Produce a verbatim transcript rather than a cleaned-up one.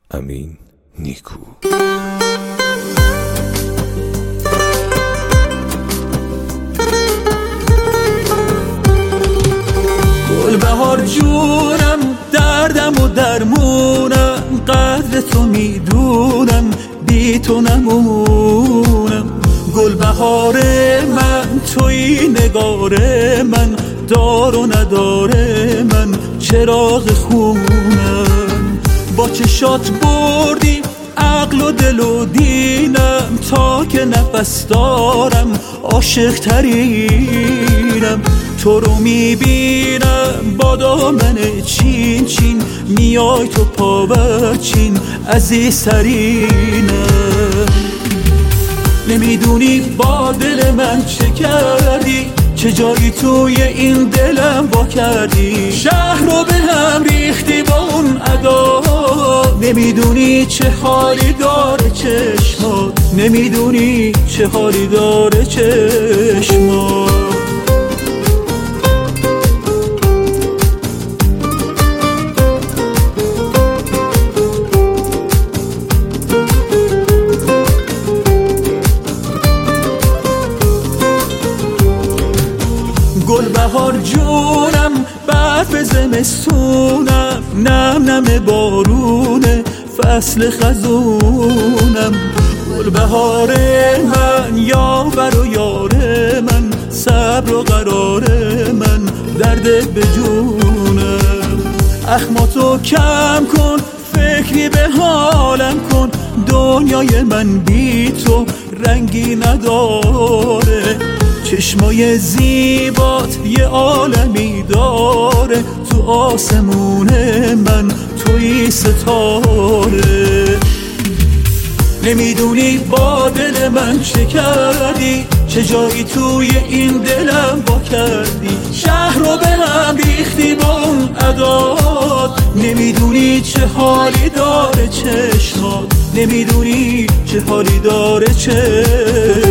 امین نیکو. گلبهار جونم، دردم و درمونم، قدر تو میدونم، بی تو نمونم. گلبهار من توی نگار من، دار و نداره من چراغ خونم. با چشات بردی عقل و دل و دینم، تا که نفس دارم عاشق ترینم. تو رو میبینم با دامن چین چین، میای تو پا برچین عزیزترینم. نمیدونی با دل من چه کردی، چه جایی توی این دلم با کردی. شهر رو به هم ریختی با اون ادا، نمیدونی چه حالی داره چشمات، نمیدونی چه حالی داره چشمات. گلبهار جونم، برف زمستونم، نم نم بارونه، فصل خزونم. گلبهار من، یاور و یار من، صبر و قرار من، درد به جونم. اخماتو کم کن، فکری به حالم کن، دنیای من بی تو رنگی نداره. چشمای زیبات یه عالمی داره، تو آسمون من توی ستاره. نمیدونی با دل من چه کردی، چه جایی توی این دلم با کردی. شهر رو به هم ریختی با اون عداد، نمیدونی چه حالی داره چشمات، نمیدونی چه حالی داره چشمات.